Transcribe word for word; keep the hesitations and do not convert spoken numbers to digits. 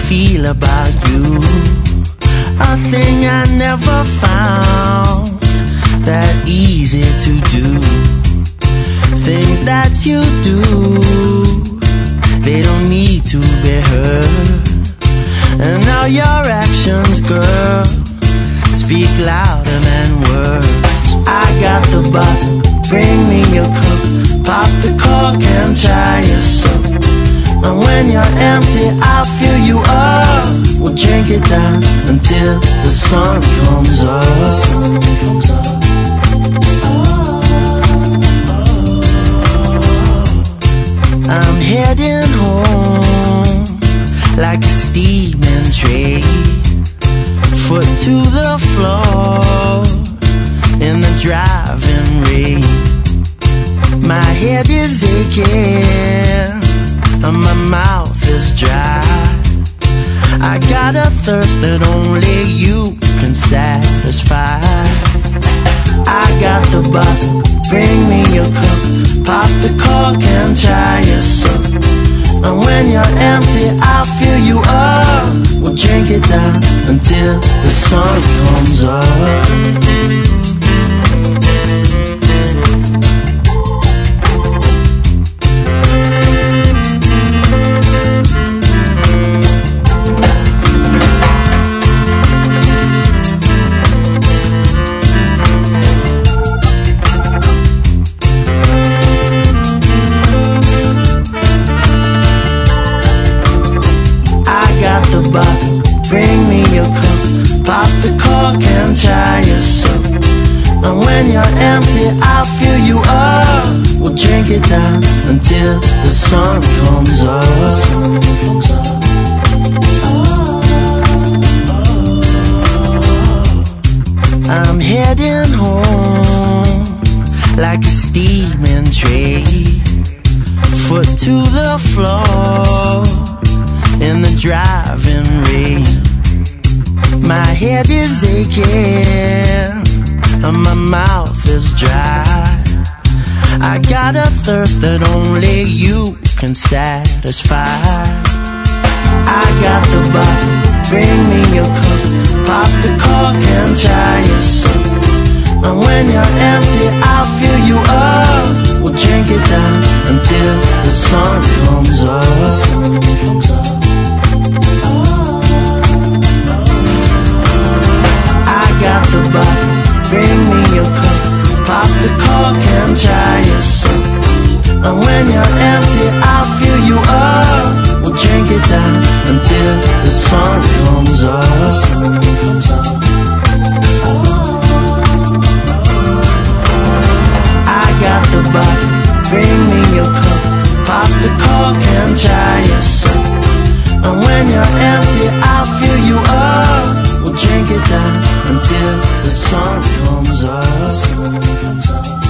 feel about you. A thing I never found that easy to do. Things that you do, they don't need to be heard. And now your actions, girl, speak louder than words. I got the bottle, bring me your cup. Pop the cork and try your sup. And when you're empty, I'll fill you up. We'll drink it down until the sun comes up. The sun comes up. I'm heading home like a steaming train, foot to the floor in the driving rain. My head is aching and my mouth is dry. I got a thirst that only you can satisfy. I got the bottle, bring me your cup. Pop the cork and try your sup. And when you're empty, I'll fill you up. We'll drink it down until the sun comes up. Bring me your cup, pop the cork and try your sup. And when you're empty, I'll fill you up. We'll drink it down until the sun comes up. I'm heading home like a steaming train, foot to the floor in the driving rain. My head is aching and my mouth is dry. I got a thirst that only you can satisfy. I got the bottle, bring me your cup. Pop the cork and try your sup. And when you're empty, I'll fill you up. We'll drink it down until the sun comes up. The sun comes up. Got the bottle, bring me your cup. Pop the cork and try your sup. And when you're empty, I'll fill you up. We'll drink it down until the sun comes up. The sun comes up. I got the bottle, bring me your cup. Pop the cork and try your sup. And when you're empty, I'll fill you up. We'll drink it down until the sun comes up. The sun comes up.